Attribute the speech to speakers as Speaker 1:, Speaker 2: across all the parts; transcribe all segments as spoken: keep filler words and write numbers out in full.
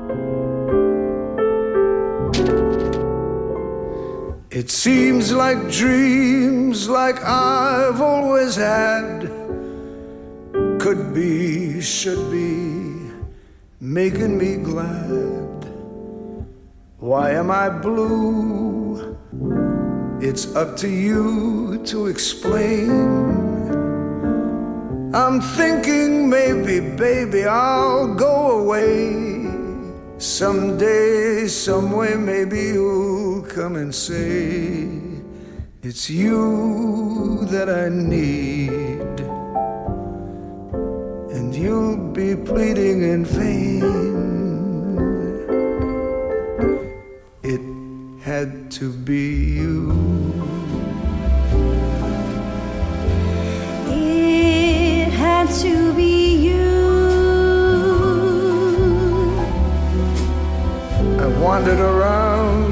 Speaker 1: It seems like dreams like I've always had could be, should be, making me glad. Why am I blue? It's up to you to explain. I'm thinking maybe, baby, I'll go away. Someday, someway, maybe you'll come and say it's you that I need, and you'll be pleading in vain. It had to be you.
Speaker 2: It had to be you.
Speaker 1: I wandered around,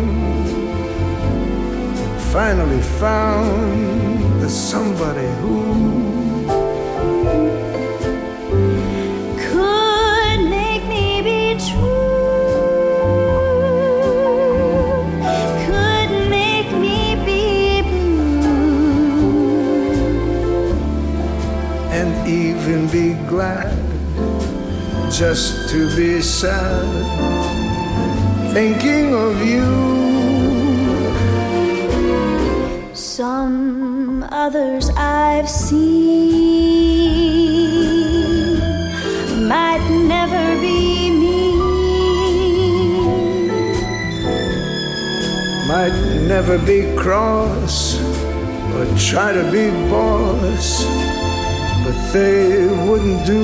Speaker 1: finally found the somebody who
Speaker 2: could make me be true, could make me be blue,
Speaker 1: and even be glad just to be sad, thinking of you.
Speaker 2: Some others I've seen might never be me,
Speaker 1: might never be cross or try to be boss, but they wouldn't do.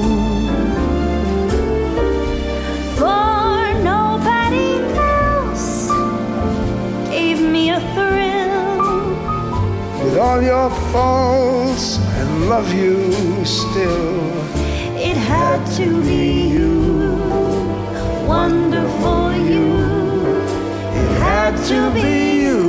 Speaker 1: With all your faults, I love you still.
Speaker 2: It had to be you, wonderful you.
Speaker 1: It had to be you.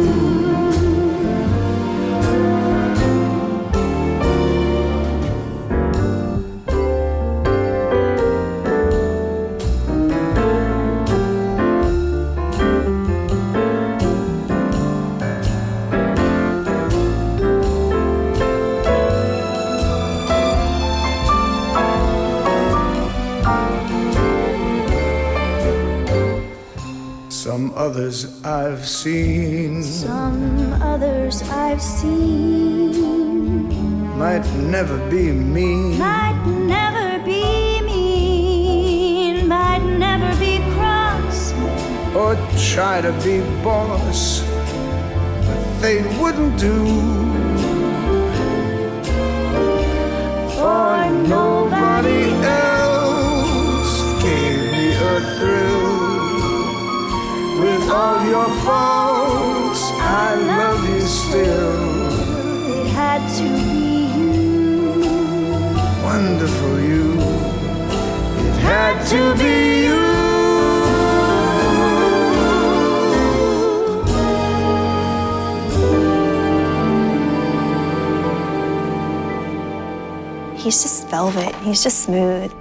Speaker 1: Some others I've seen,
Speaker 2: some others I've seen,
Speaker 1: might never be mean,
Speaker 2: might never be mean, might never be cross,
Speaker 1: or try to be boss, but they wouldn't do. For nobody else gave me a thrill. With all your faults, I love you still.
Speaker 2: It had to be you,
Speaker 1: wonderful you. It had to be you.
Speaker 3: He's just velvet. He's just smooth.